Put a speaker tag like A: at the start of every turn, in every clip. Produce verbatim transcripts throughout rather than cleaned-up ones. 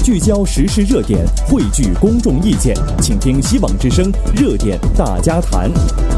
A: 聚焦时事热点，汇聚公众意见，请听希望之声热点大家谈。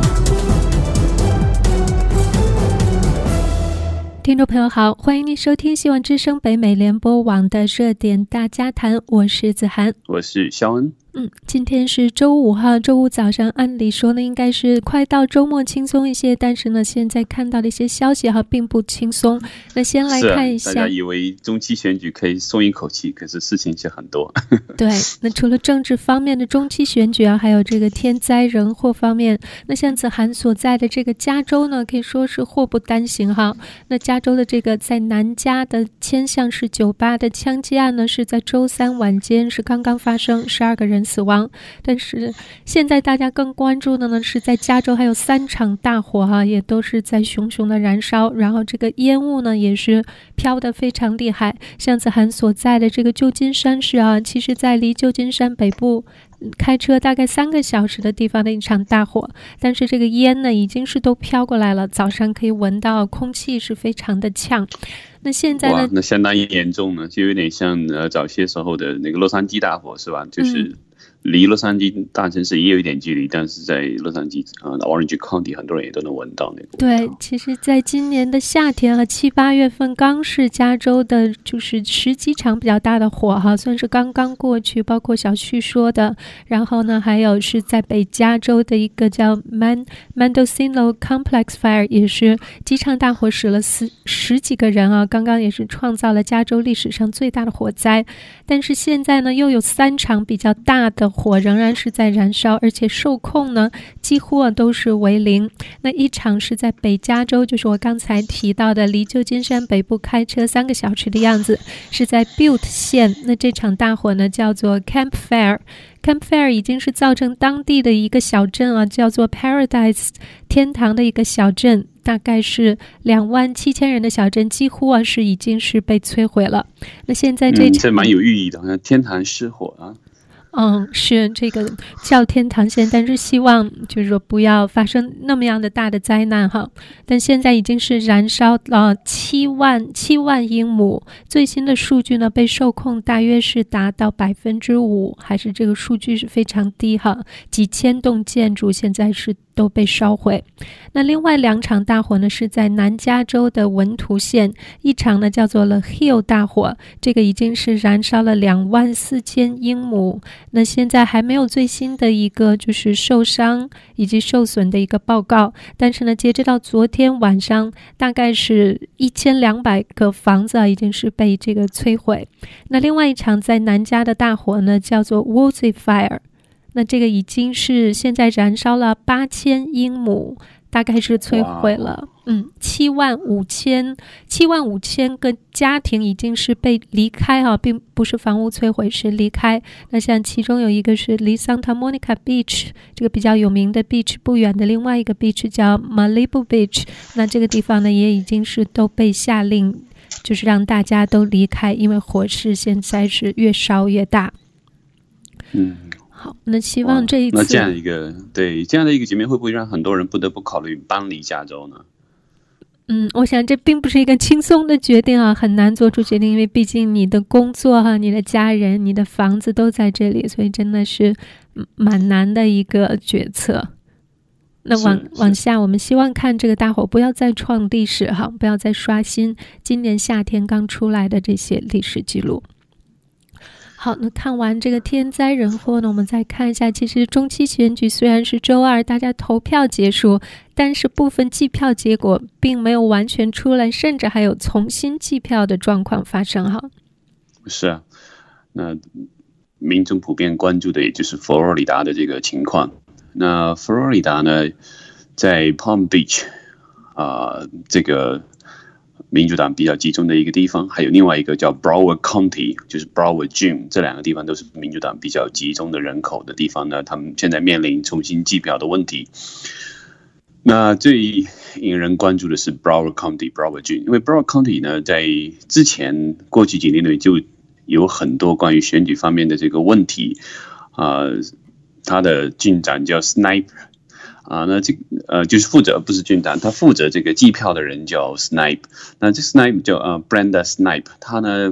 B: 听众朋友好，欢迎您收听希望之声北美联播网的热点大家谈，我是子涵，
C: 我是肖恩。
B: 嗯，今天是周五哈，周五早上按理说呢应该是快到周末轻松一些，但是呢现在看到的一些消息哈并不轻松。那先来看一下，
C: 大家以为中期选举可以松一口气，可是事情是很多。
B: 对，那除了政治方面的中期选举啊，还有这个天灾人祸方面，那像子涵所在的这个加州呢，可以说是祸不单行哈。那加州的这个在南加的千橡式酒吧的枪击案呢，是在周三晚间是刚刚发生，十二个人死亡。但是现在大家更关注的呢，是在加州还有三场大火哈、啊，也都是在熊熊的燃烧，然后这个烟雾呢也是飘得非常厉害。像子涵所在的这个旧金山市啊，其实在离旧金山北部开车大概三个小时的地方的一场大火，但是这个烟呢已经是都飘过来了，早上可以闻到空气是非常的呛。那现在呢？
C: 哇，那相当严重呢，就有点像呃早些时候的那个洛杉矶大火是吧？就是离洛杉矶大城市也有一点距离，但是在洛杉矶啊、呃、Orange County 很多人也都能闻到那个。
B: 对，其实在今年的夏天和七八月份，刚是加州的就是十几场比较大的火哈，算是刚刚过去，包括小旭说的，然后呢还有是在北加州的一个叫 Man Mendocino Complex Fire， 也是几场大火死了十十几个人啊，刚刚也是创造了加州历史上最大的火灾。但是现在呢又有三场比较大的火仍然是在燃烧，而且受控呢几乎啊都是为零。那一场是在北加州，就是我刚才提到的离旧金山北部开车三个小时的样子，是在 Butte 县。那这场大火呢叫做 Camp Fire， Camp Fire 已经是造成当地的一个小镇啊，叫做 Paradise 天堂的一个小镇，大概是两万七千人的小镇，几乎啊是已经是被摧毁了。那现在这场、
C: 嗯、这蛮有寓意的，好像天堂失火啊。
B: 嗯，是这个叫天堂县，但是希望就是说不要发生那么样的大的灾难哈。但现在已经是燃烧了七万七万英亩，最新的数据呢被受控大约是达到百分之五，还是这个数据是非常低哈。几千栋建筑现在是都被烧毁。那另外两场大火呢是在南加州的文图县，一场呢叫做 The Hill 大火，这个已经是燃烧了两万四千英亩。那现在还没有最新的一个就是受伤以及受损的一个报告，但是呢截止到昨天晚上大概是一千两百个房子啊已经是被这个摧毁。那另外一场在南加的大火呢叫做 Woolsey Fire，那这个已经是现在燃烧了八千英亩，大概是摧毁了嗯七万五千七万五千个家庭已经是被离开哈、啊，并不是房屋摧毁，是离开。那像其中有一个是离 Santa Monica Beach 这个比较有名的 beach 不远的另外一个 beach 叫 Malibu Beach， 那这个地方呢也已经是都被下令就是让大家都离开，因为火势现在是越烧越大。
C: 嗯。
B: 好，那希望这一次
C: 那这样一个对这样的一个局面，会不会让很多人不得不考虑搬离加州呢？
B: 嗯，我想这并不是一个轻松的决定啊，很难做出决定，因为毕竟你的工作哈、啊、你的家人、你的房子都在这里，所以真的是蛮难的一个决策。那往往下，我们希望看这个大火不要再创历史哈，不要再刷新今年夏天刚出来的这些历史记录。好，那看完这个天灾人祸呢，我们再看一下，其实中期选举虽然是周二大家投票结束，但是部分计票结果并没有完全出来，甚至还有重新计票的状况发生哈。是啊，
C: 那民众普遍关注的也就是佛罗里达的这个情况。那佛罗里达呢，在 Palm Beach 啊、呃，这个民主党比较集中的一个地方，还有另外一个叫 Broward County， 就是 Broward Jim， 这两个地方都是民主党比较集中的人口的地方呢。他们现在面临重新计票的问题。那最引人关注的是 Broward County Broward Jim， 因为 Broward County 呢，在之前过去几年内就有很多关于选举方面的这个问题啊、呃，他的郡长叫 Snipe。啊，那这呃就是负责不是郡长，他负责这个计票的人叫 Snipe。那这 Snipe 叫呃 Brenda Snipe， 他呢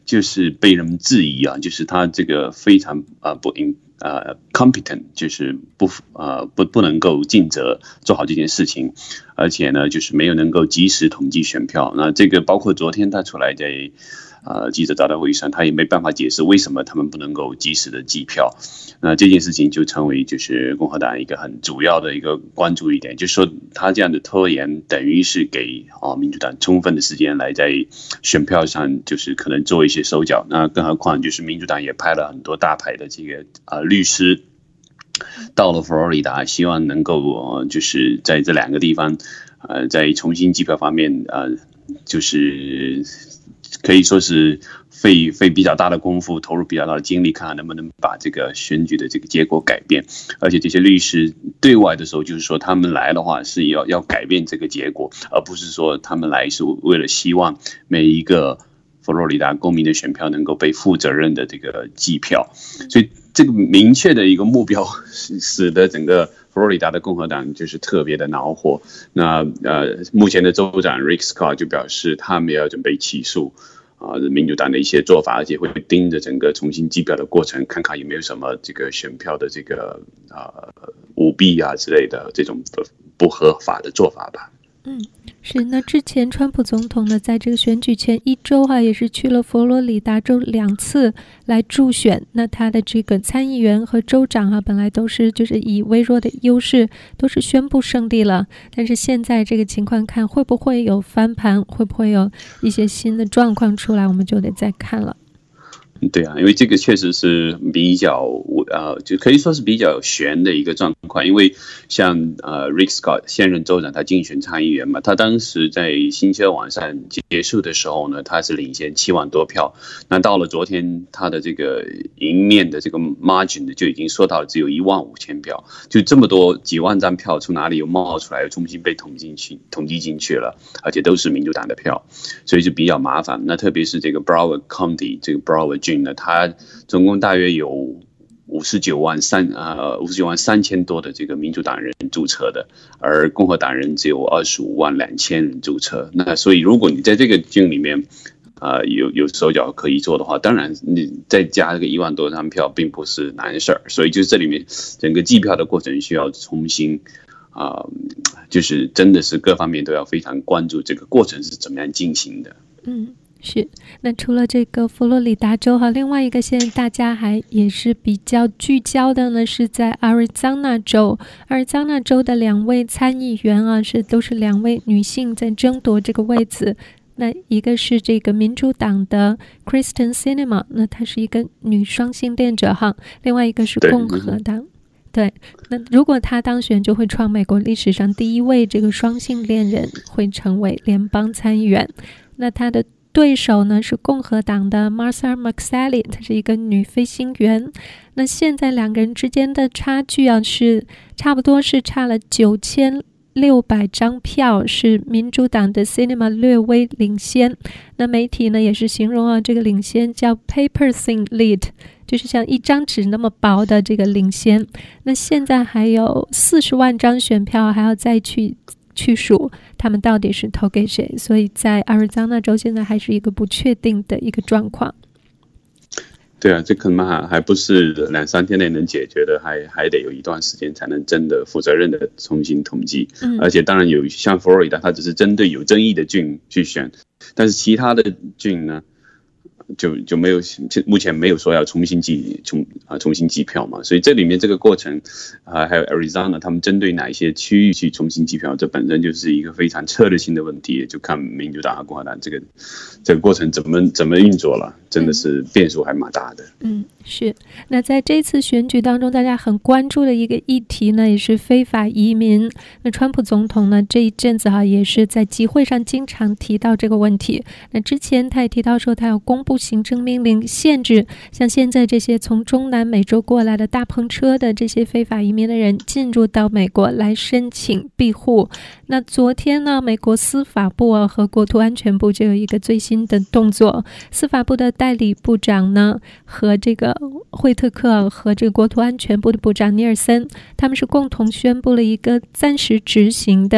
C: 就是被人们质疑啊，就是他这个非常啊、呃、不 in 呃 competent， 就是不呃不不能够尽责做好这件事情，而且呢，就是没有能够及时统计选票。那这个包括昨天他出来在呃记者招待会上，他也没办法解释为什么他们不能够及时的计票。那这件事情就成为就是共和党一个很主要的一个关注一点，就是说他这样的拖延等于是给啊民主党充分的时间来在选票上就是可能做一些手脚。那更何况就是民主党也派了很多大牌的这个啊、呃、律师到了佛罗里达，希望能够、呃、就是在这两个地方呃在重新计票方面呃就是可以说是费费比较大的功夫，投入比较大的精力，看看能不能把这个选举的这个结果改变。而且这些律师对外的时候，就是说他们来的话是要要改变这个结果，而不是说他们来是为了希望每一个佛罗里达公民的选票能够被负责任的这个计票。所以这个明确的一个目标，使得整个佛罗里达的共和党就是特别的恼火。那呃，目前的州长 Rick Scott 就表示，他们要准备起诉啊、呃、民主党的一些做法，而且会盯着整个重新计票的过程，看看有没有什么这个选票的这个呃舞弊啊之类的这种不合法的做法吧。
B: 嗯，是。那之前川普总统呢，在这个选举前一周哈、啊，也是去了佛罗里达州两次来助选。那他的这个参议员和州长哈、啊，本来都是就是以微弱的优势都是宣布胜利了。但是现在这个情况看，会不会有翻盘，会不会有一些新的状况出来，我们就得再看了。
C: 对啊，因为这个确实是比较呃，就可以说是比较悬的一个状况。因为像呃 Rick Scott 现任州长，他竞选参议员嘛，他当时在星期二晚上结束的时候呢，他是领先七万多票。那到了昨天，他的这个赢面的这个 margin 呢，就已经缩到只有一万五千票，就这么多几万张票从哪里又冒出来，又重新被统计进去，统计进去了，而且都是民主党的票，所以就比较麻烦。那特别是这个 Broward County 这个 Broward郡呢，它总共大约有五十九万三呃五十九万三千多的这个民主党人注册的，而共和党人只有二十五万两千人注册。那所以如果你在这个郡里面呃有有手脚可以做的话，当然你再加这个一万多张票并不是难事儿。所以就是这里面整个计票的过程需要重新啊、呃，就是真的是各方面都要非常关注这个过程是怎么样进行的。
B: 嗯。是，那除了这个佛罗里达州哈，另外一个现在大家还也是比较聚焦的呢，是在 Arizona 州。Arizona 州的两位参议员啊，是都是两位女性在争夺这个位子。那一个是这个民主党的 Kristen Sinema， 那她是一个女双性恋者哈，另外一个是共和党。对，那如果她当选，就会创美国历史上第一位这个双性恋人会成为联邦参议员。那她的对手呢是共和党的 Martha McSally， 她是一个女飞行员。那现在两个人之间的差距啊，是差不多是差了九千六百张票，是民主党的 Sinema 略微领先。那媒体呢也是形容啊，这个领先叫 paper thin lead， 就是像一张纸那么薄的这个领先。那现在还有四十万张选票还要再去去数他们到底是投给谁，所以在阿尔桑那州现在还是一个不确定的一个状况。
C: 对啊，这可能还还不是两三天内能解决的，还还得有一段时间才能真的负责任的重新统计。嗯、而且当然有像佛罗里达，它只是针对有争议的郡去选，但是其他的郡呢，就就没有，目前没有说要重新计重啊重新计票嘛，所以这里面这个过程啊，还有 Arizona 他们针对哪一些区域去重新计票，这本身就是一个非常策略性的问题，就看民主党和共和党这个这个过程怎么怎么运作了，真的是变数还蛮大的。
B: 嗯，是。那在这次选举当中，大家很关注的一个议题呢，也是非法移民。那川普总统呢，这一阵子哈、啊、也是在集会上经常提到这个问题。那之前他也提到说，他要公布行政命令，限制像现在这些从中南美洲过来的大篷车的这些非法移民的人进入到美国来申请庇护。那昨天呢，美国司法部、啊、和国土安全部就有一个最新的动作。司法部的代理部长呢，和这个惠特克和这个国土安全部的部长尼尔森，他们是共同宣布了一个暂时执行的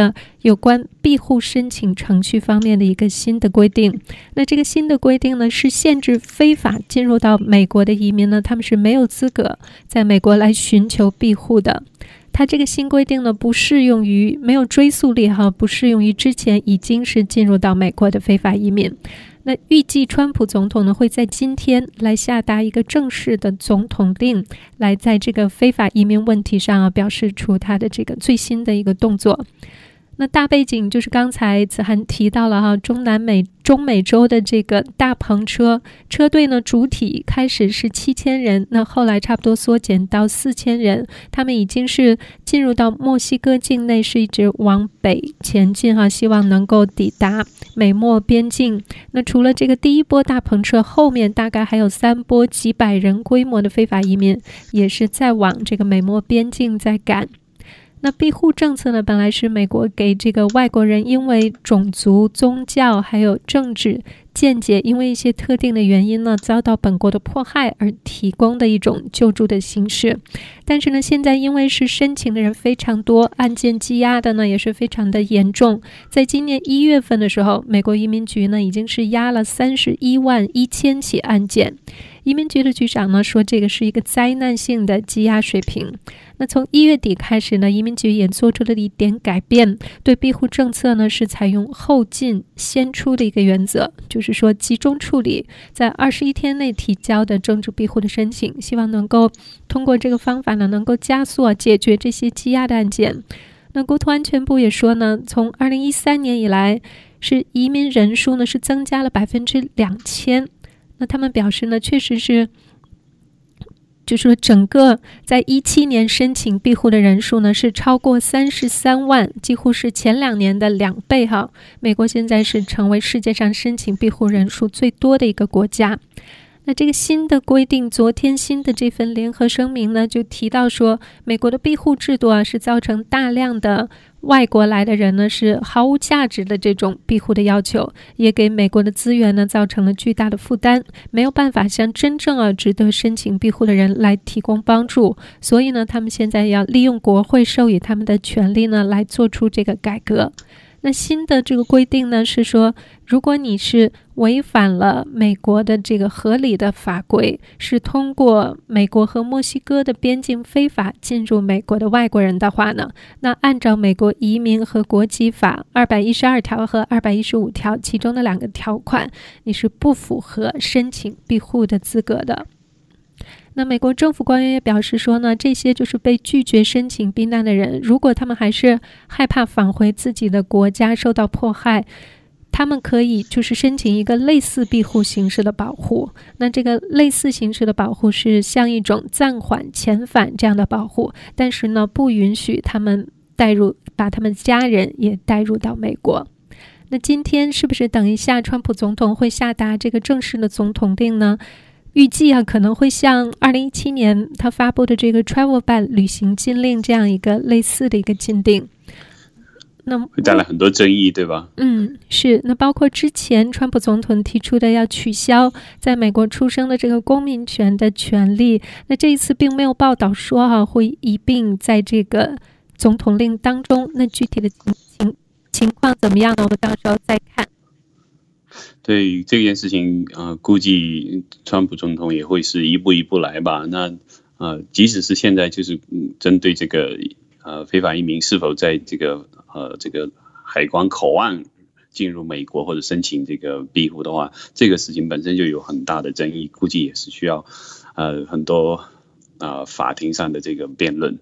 B: 有关庇护申请程序方面的一个新的规定。那这个新的规定呢，是限制非法进入到美国的移民呢，他们是没有资格在美国来寻求庇护的。它这个新规定呢，不适用于没有追溯力哈，不适用于之前已经是进入到美国的非法移民。那预计川普总统呢会在今天来下达一个正式的总统令，来在这个非法移民问题上啊表示出他的这个最新的一个动作。那大背景就是刚才子涵提到了哈，中南美中美洲的这个大篷车车队呢，主体开始是七千人，那后来差不多缩减到四千人，他们已经是进入到墨西哥境内，是一直往北前进哈，希望能够抵达美墨边境。那除了这个第一波大篷车，后面大概还有三波几百人规模的非法移民，也是在往这个美墨边境在赶。那庇护政策呢，本来是美国给这个外国人因为种族、宗教还有政治见解，因为一些特定的原因呢，遭到本国的迫害而提供的一种救助的形式。但是呢，现在因为是申请的人非常多，案件积压的呢也是非常的严重。在今年一月份的时候，美国移民局呢已经是压了三十一万一千起案件。移民局的局长呢说，这个是一个灾难性的积压水平。那从一月底开始呢，移民局也做出了一点改变，对庇护政策呢是采用后进先出的一个原则，就是说集中处理在二十一天内提交的政治庇护的申请，希望能够通过这个方法呢，能够加速解决这些积压的案件。那国土安全部也说呢，从二零一三年以来，是移民人数呢是增加了百分之两千。那他们表示呢，确实是。就是说整个在一七年申请庇护的人数呢是超过三十三万，几乎是前两年的两倍哈。美国现在是成为世界上申请庇护人数最多的一个国家。那这个新的规定，昨天新的这份联合声明呢，就提到说，美国的庇护制度啊，是造成大量的外国来的人呢是毫无价值的这种庇护的要求，也给美国的资源呢造成了巨大的负担，没有办法向真正啊值得申请庇护的人来提供帮助。所以呢，他们现在要利用国会授予他们的权利呢，来做出这个改革。那新的这个规定呢，是说如果你是违反了美国的这个合理的法规，是通过美国和墨西哥的边境非法进入美国的外国人的话呢，那按照美国移民和国籍法二百一十二条和二百一十五条其中的两个条款，你是不符合申请庇护的资格的。那美国政府官员也表示说呢，这些就是被拒绝申请避难的人，如果他们还是害怕返回自己的国家受到迫害，他们可以就是申请一个类似庇护形式的保护。那这个类似形式的保护是像一种暂缓遣返这样的保护，但是呢，不允许他们带入把他们家人也带入到美国。那今天是不是等一下川普总统会下达这个正式的总统令呢？预计啊可能会像二零一七年他发布的这个 Travel Ban 旅行禁令这样一个类似的一个禁令。那
C: 会带来很多争议，对吧？
B: 嗯，是。那包括之前川普总统提出的要取消在美国出生的这个公民权的权利，那这一次并没有报道说哈、啊、会一并在这个总统令当中。那具体的情情情况怎么样呢？我们到时候再看。
C: 对这件事情，呃，估计川普总统也会是一步一步来吧。那呃，即使是现在，就是针对这个呃非法移民是否在这个呃这个海关口岸进入美国或者申请这个庇护的话，这个事情本身就有很大的争议，估计也是需要呃很多呃法庭上的这个辩论。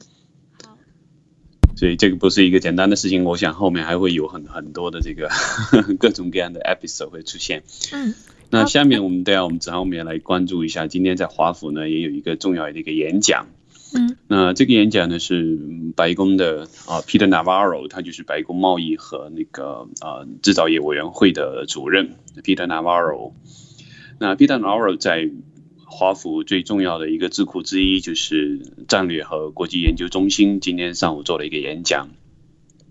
C: 所以这个不是一个简单的事情，我想后面还会有很很多的这个各种各样的 episode 会出现。
B: 嗯，
C: 那下面我们等下我们正好我们也来关注一下，今天在华府呢也有一个重要的一个演讲。
B: 嗯，
C: 那这个演讲呢是白宫的啊、呃、Peter Navarro， 他就是白宫贸易和那个呃制造业委员会的主任 Peter Navarro。那 Peter Navarro 在华府最重要的一个智库之一就是战略和国际研究中心，今天上午做了一个演讲。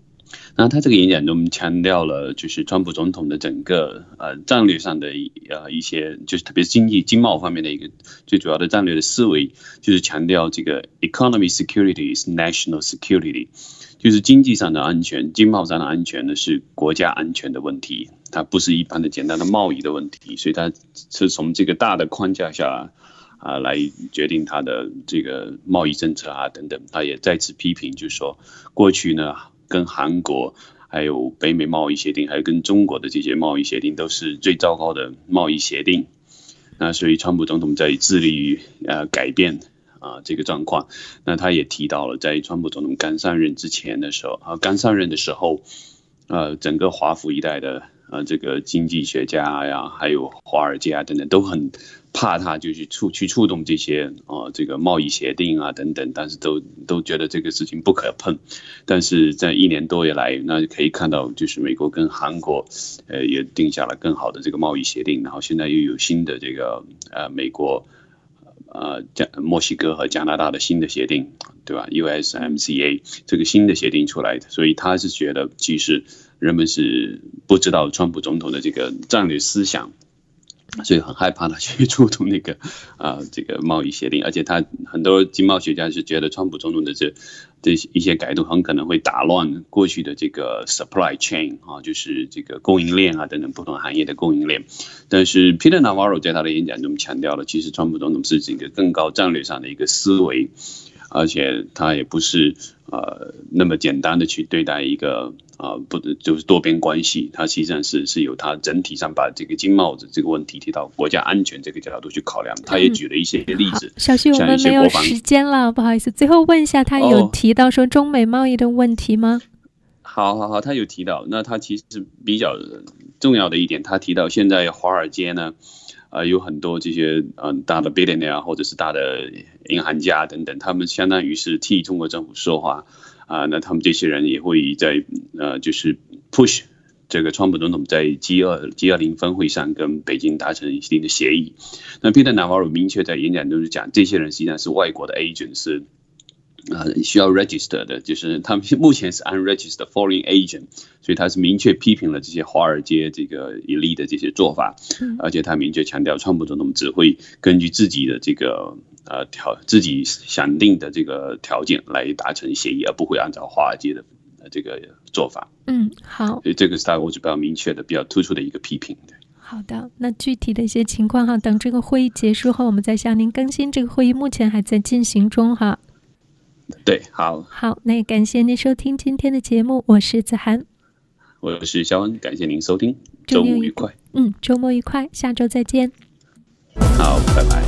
C: 那他这个演讲中强调了，就是川普总统的整个呃战略上的呃一些，就是特别是经济经贸方面的一个最主要的战略的思维，就是强调这个 economy security is national security， 就是经济上的安全、经贸上的安全呢是国家安全的问题，它不是一般的简单的贸易的问题，所以它是从这个大的框架下啊来决定它的这个贸易政策啊等等。他也再次批评，就是说过去呢。跟韩国还有北美贸易协定，还有跟中国的这些贸易协定都是最糟糕的贸易协定。那所以川普总统在致力于呃改变啊、呃、这个状况。那他也提到了，在川普总统刚上任之前的时候啊，刚上任的时候，呃，整个华府一带的呃这个经济学家呀，还有华尔街啊等等，都很怕他就去触去触动这些呃这个贸易协定啊等等，但是都都觉得这个事情不可碰。但是在一年多以来，那可以看到，就是美国跟韩国呃也定下了更好的这个贸易协定，然后现在又有新的这个呃美国呃加墨西哥和加拿大的新的协定，对吧 ？U S M C A 这个新的协定出来的，所以他是觉得其实人们是不知道川普总统的这个战略思想。所以很害怕他去触动那个啊、呃、这个贸易协定，而且他很多经贸学家是觉得川普总统的这这一些改动很可能会打乱过去的这个 supply chain 啊，就是这个供应链啊等等不同行业的供应链。但是 Peter Navarro 在他的演讲中强调了，其实川普总统是这个更高战略上的一个思维，而且他也不是呃那么简单的去对待一个。啊，不就是多边关系，它实际上是是有它整体上把这个经贸的这个问题提到国家安全这个角度去考量。他也举了一些例子。
B: 嗯、小旭，我们没有时间了，不好意思，最后问一下，他有提到说中美贸易的问题吗？
C: 哦、好好好，他有提到。那他其实比较重要的一点，他提到现在华尔街呢，呃，有很多这些嗯、呃、大的 billionaire 或者是大的银行家等等，他们相当于是替中国政府说话。啊，那他们这些人也会在呃，就是 push 这个川普总统在 G 二 G 二零峰会上跟北京达成一定的协议。那 Peter Navarro 明确在演讲中讲，这些人实际上是外国的 agent， 是呃需要 register 的，就是他们目前是 unregistered foreign agent， 所以他是明确批评了这些华尔街这个 elite 的这些做法，而且他明确强调，川普总统只会根据自己的这个。呃，条自己想定的这个条件来达成协议，而不会按照华尔街的这个做法。
B: 嗯，好。所
C: 以这个是他我比较明确的、比较突出的一个批评。
B: 好的，那具体的一些情况哈，等这个会议结束后，我们再向您更新。这个会议目前还在进行中哈。
C: 对，好。
B: 好，那也感谢您收听今天的节目，我是子涵，
C: 我是肖恩，感谢您收听，周末愉快。
B: 嗯，周末愉快，下周再见。
C: 好，拜拜。